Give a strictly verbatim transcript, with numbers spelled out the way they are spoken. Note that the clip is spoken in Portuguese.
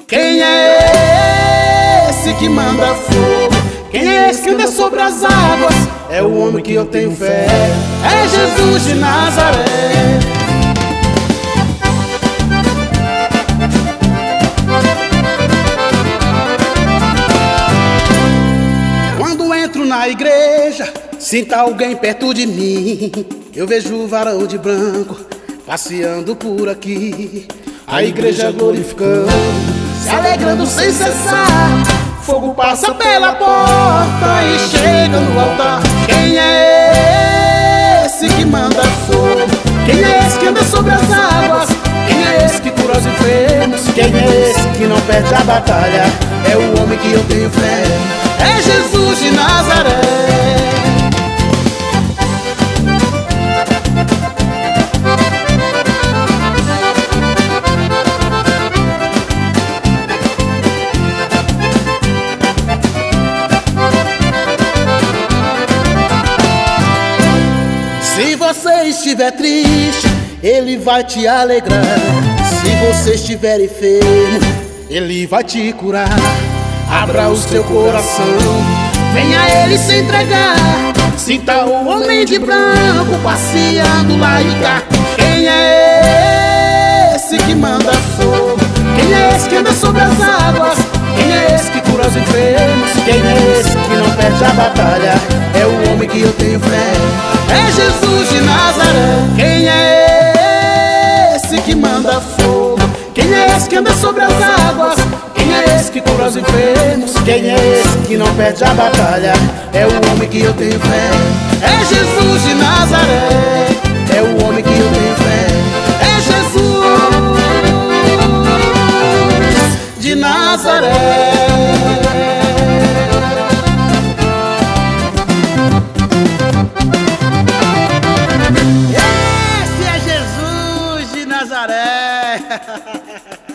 Quem é esse que manda fogo? Quem é esse que anda sobre as águas? É o homem que eu tenho fé, é Jesus de Nazaré. Quando entro na igreja, sinto alguém perto de mim. Eu vejo o varão de branco passeando por aqui. A igreja glorificando, se alegrando sem cessar. Fogo passa pela porta e chega no altar. Quem é esse que manda fogo? Quem é esse que anda sobre as águas? Quem é esse que cura os enfermos? Quem é esse que não perde a batalha? É o homem que eu tenho fé, é Jesus de Nazaré. Se você estiver triste, Ele vai te alegrar. Se você estiver enfermo, Ele vai te curar. Abra o seu coração, venha a Ele se entregar. Sinta o homem de branco passeando lá e cá. Quem é esse que manda fogo? Quem é esse que anda sobre as águas? Quem é esse que cura os enfermos? Quem é esse que não perde a batalha? É o homem que eu tenho fé, é Jesus de Nazaré. Quem é esse que manda fogo? Quem é esse que anda sobre as águas? Quem é esse que cura os enfermos? Quem é esse que não perde a batalha? É o homem que eu tenho fé, é Jesus de Nazaré. É o homem que eu tenho fé, é Jesus de Nazaré. Esse é Jesus de Nazaré.